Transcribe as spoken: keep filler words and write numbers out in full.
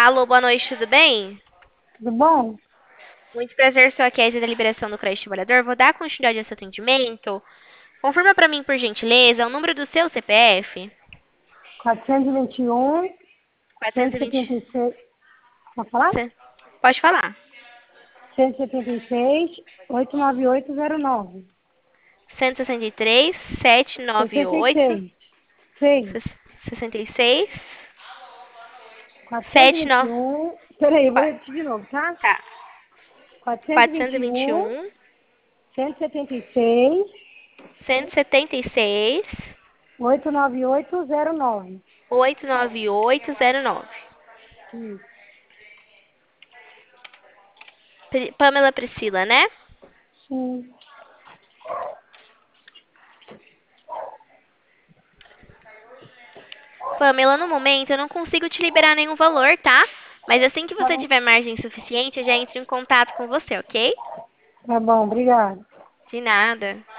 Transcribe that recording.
Alô, boa noite, tudo bem? Tudo bom? Muito prazer, sou a Kézia da Liberação do Crédito Trabalhador. Vou dar continuidade a esse atendimento. Confirma para mim, por gentileza, o número do seu C P F. quatrocentos e vinte e um, cento e quatrocentos e vinte. setenta e seis. Pode falar? Cê- Pode falar. cento e setenta e seis, oitocentos e noventa e oito zero nove. cento e sessenta e três, setecentos e noventa e oito, sessenta e seis. seis. sessenta e seis, quatrocentos e setecentos e vinte e nove. um. Peraí, eu vou repetir de novo, tá? Tá. quatrocentos e vinte e um, quatrocentos e vinte e um, cento e setenta e seis, cento e setenta e seis, oitocentos e noventa e oito zero nove. oitocentos e noventa e oito zero nove. Isso. Pri- Pamela Priscila, né? Sim. Pamela, no momento eu não consigo te liberar nenhum valor, tá? Mas assim que Tá você bom, tiver margem suficiente, eu já entro em contato com você, ok? tá bom, obrigado. De nada.